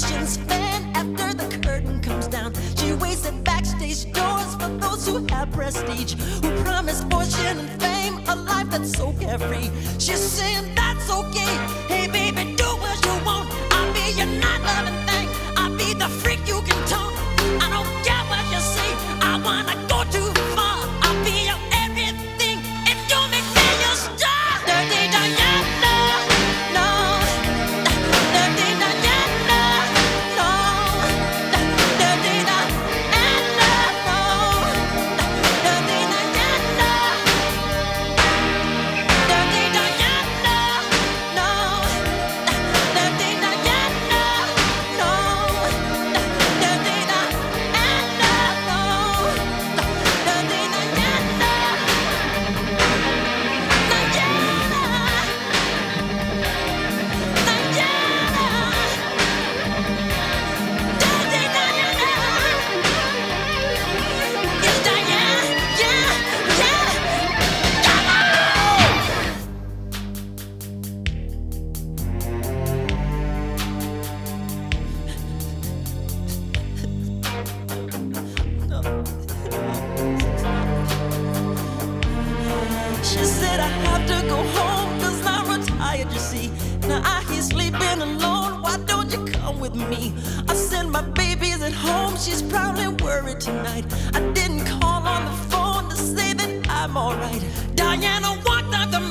musician's fan after the curtain comes down. She waits at backstage doors for those who have prestige, who promise fortune and fame, a life that's so carefree. She's saying that's okay. Hey baby, do what you want. I'll be your night loving thing. I'll be the freak you can taunt. I don't care what you say. I wanna go too far. I'll be your everything if you make me your star. Dirty Diana, no. Dirty Diana, no. Dirty Diana, no. Dirty Diana. Dirty Diana, no. Dirty Diana, no. Dirty Diana, no. Dirty She said I have to go home 'cause I'm retired, you see. Now I hear sleeping alone, why don't you come with me? I send my baby's at home, she's probably worried tonight. I didn't call on the phone to say that I'm alright. Diana walked out the